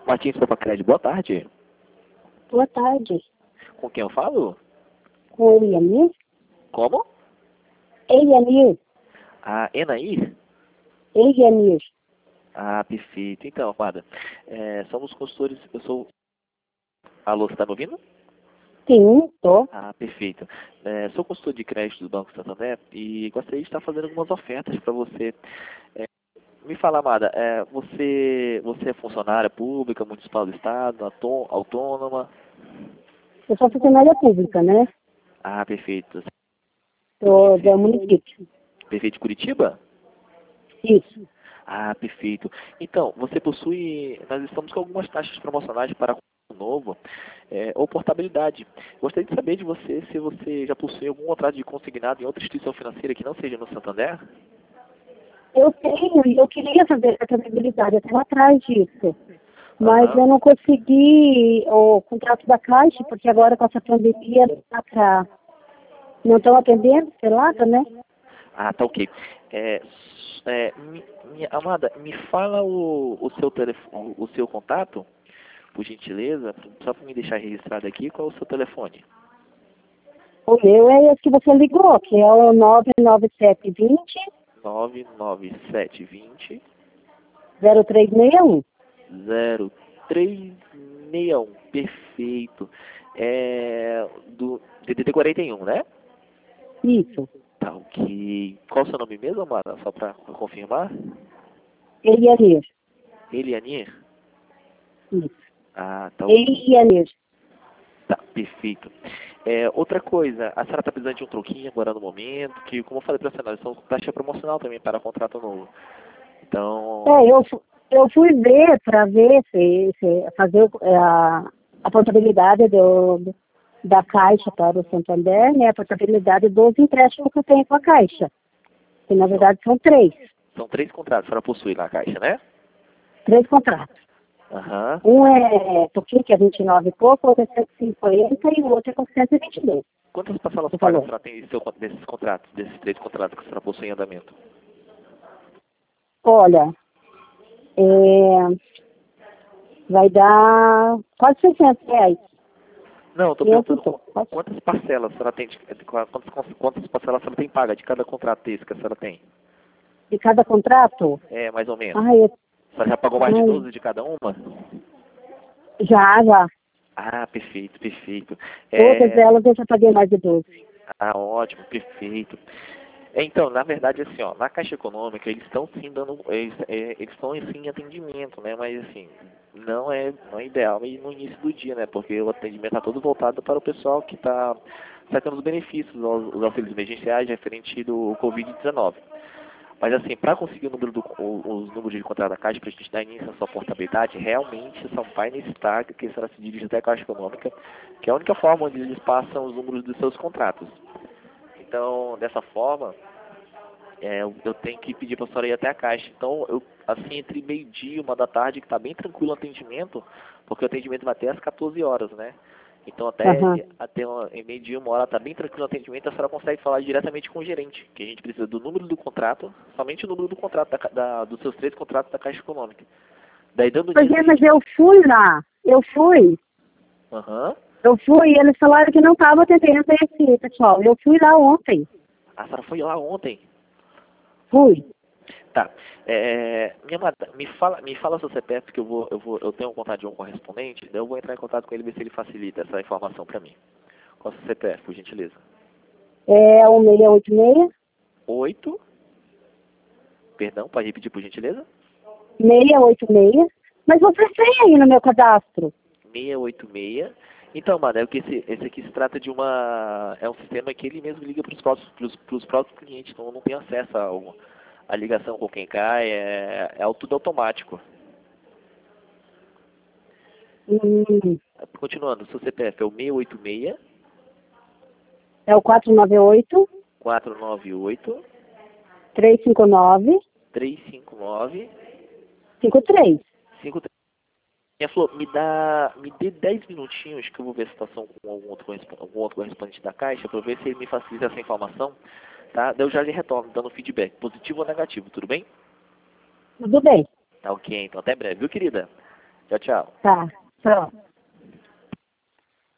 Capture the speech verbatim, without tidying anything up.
Martins Papacred, boa tarde. Boa tarde. Com quem eu falo? Com o Elianir? Como? Elianir. Ah, Enair? Elianir. Ah, perfeito. Então, amada, é, somos consultores, eu sou... Alô, você está me ouvindo? Sim, tô. Ah, perfeito. É, sou consultor de crédito do Banco Santander e gostaria de estar fazendo algumas ofertas para você. É, me fala, amada, é, você, você é funcionária pública, municipal do estado, autô- autônoma? Eu sou funcionária pública, né? Ah, perfeito. Do, do município. Perfeito de Curitiba? Isso. Ah, perfeito. Então, você possui... Nós estamos com algumas taxas promocionais para novo é, ou portabilidade. Gostaria de saber de você se você já possui algum contrato de consignado em outra instituição financeira que não seja no Santander? Eu tenho e eu queria fazer a portabilidade, eu estava atrás disso. Mas Aham. eu não consegui o contrato da Caixa, porque agora com essa pandemia tá pra... não estão atendendo, sei lá, né? Ah, tá ok. É, é, mi- minha amada, me fala o, o seu telefone, o seu contato, por gentileza, só para me deixar registrado aqui, qual é o seu telefone? O meu é esse que você ligou, que é o nove nove sete dois zero, nove nove sete dois zero três seis um. zero zero três seis um. Perfeito. É do D D D quarenta e um, né? Isso. Tá ok. Qual o seu nome mesmo, amada? Só para confirmar. Elianir. Elianir? Isso. Ah, tá ok. Elianir. Tá, perfeito. É, outra coisa, a senhora está precisando de um troquinho agora no momento, que, como eu falei para a senhora, são taxa promocional também para contrato novo. Então, É, eu, fu- eu fui ver para ver se, se fazer o- é, a, a portabilidade do, do- da Caixa para o Santander, né? A portabilidade dos empréstimos que eu tenho com a Caixa. Que na verdade são três. são três contratos para possuir na caixa, né? Três contratos. Aham. Um é pouquinho, que é vinte e nove e pouco, outro é cento e cinquenta e o outro é com cento e vinte e dois. Quantas parcelas Você pagas a falou. senhora tem em seu, desses contratos, desses três contratos que a senhora possui em andamento? Olha, é, vai dar quase seiscentos reais. Não, eu tô quinhentos e perguntando pouco. Quase. quantas parcelas a senhora tem, de, de- quantas, quantas parcelas a senhora tem paga de cada contrato desse que a senhora tem? De cada contrato? É, mais ou menos. Ai, eu, A senhora já pagou mais de ai, doze de cada uma? já, já. Ah, perfeito, perfeito. Todas É, elas eu já paguei mais de doze. ah, ótimo, perfeito. É, então, na verdade, assim, ó, na Caixa Econômica, eles estão sim dando, eles é, eles estão sim em atendimento, né, mas assim, não é, não é ideal e no início do dia, né, porque o atendimento está todo voltado para o pessoal que está sacando os benefícios, os, os auxílios emergenciais referente do covid dezenove. Mas assim, para conseguir o número do, o- os números de contrato da Caixa, para a gente dar início à sua portabilidade, realmente são painéis TAG que a senhora se dirige até a Caixa Econômica, que é a única forma onde eles passam os números dos seus contratos. Então, dessa forma, é, eu, eu tenho que pedir para a senhora ir até a Caixa. Então, eu, assim, entre meio-dia e uma da tarde, que está bem tranquilo o atendimento, porque o atendimento vai até às quatorze horas, né? Então, Aham. até, até uma- em meio-dia, uma hora, está bem tranquilo o atendimento, a senhora consegue falar diretamente com o gerente, que a gente precisa do número do contrato, somente o número do contrato, da, ca- da- dos seus três contratos da Caixa Econômica. Daí, dando Pois nisso, é, a mas gente... eu fui lá. Eu fui. Aham. Eu fui e eles falaram que não estava atendendo esse pessoal. Eu fui lá ontem. A senhora foi lá ontem. Fui. Tá. É, minha amada, me fala, me fala seu C P F, que eu vou, eu vou, eu tenho um contato de um correspondente, daí eu vou entrar em contato com ele e ver se ele facilita essa informação para mim. Qual é o seu C P F, por gentileza? É o seis oito seis, Oito. Perdão, pode repetir por gentileza? seis oito seis. Mas você tem aí no meu cadastro. seis oito seis. Então, amada, é que esse, esse aqui se trata de uma, é um sistema que ele mesmo liga para os próprios, pros, pros próprios clientes, então eu não tenho acesso a, a ligação com quem cai, é, é tudo automático. Hum, Continuando, seu C P F é o seis oito seis, é o quatro nove oito, quatro nove oito, três cinco nove, três cinco nove, cinco três. cinco três. Minha Flor, me dá, me dê dez minutinhos que eu vou ver a situação com algum outro, correspo- algum outro correspondente da Caixa para ver se ele me facilita essa informação, tá? Daí eu já lhe retorno dando feedback, positivo ou negativo, tudo bem? Tudo bem. Tá ok, então até breve, viu, querida? Tchau, tchau. Tá, tchau.